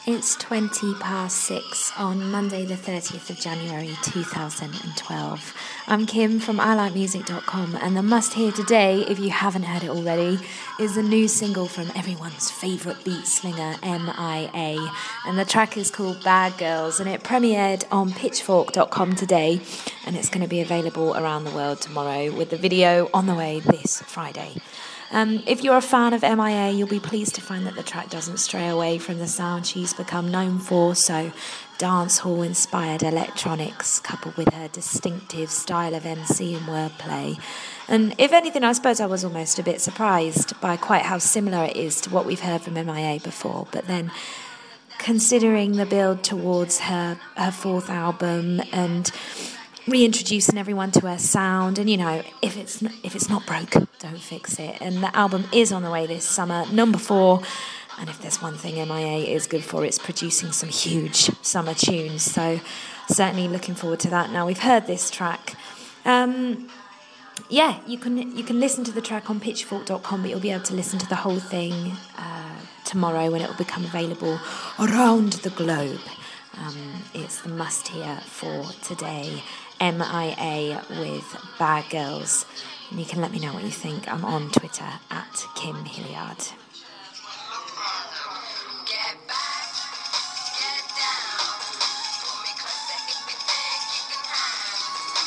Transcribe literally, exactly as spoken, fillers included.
It's twenty past six on Monday the thirtieth of January two thousand twelve. I'm Kim from I like music dot com, and the must-hear today, if you haven't heard it already, is the new single from everyone's favourite beat slinger, M I A, and the track is called Bad Girls, and it premiered on pitchfork dot com today, and it's going to be available around the world tomorrow, with the video on the way this Friday. Um, if you're a fan of M I A, you'll be pleased to find that the track doesn't stray away from the sound she's become known for, so dancehall-inspired electronics coupled with her distinctive style of M C and wordplay. And if anything, I suppose I was almost a bit surprised by quite how similar it is to what we've heard from M I A before, but then considering the build towards her, her fourth album and reintroducing everyone to her sound, and you know, if it's not, if it's not broke, don't fix it. And the album is on the way this summer, number four. And if there's one thing M I A is good for, it's producing some huge summer tunes. So certainly looking forward to that. Now we've heard this track. Um, yeah, you can you can listen to the track on pitchfork dot com, but you'll be able to listen to the whole thing uh, tomorrow when it will become available around the globe. Um, it's the must-hear for today. M I A with Bad Girls. And you can let me know what you think. I'm on Twitter at Kim Hilliard.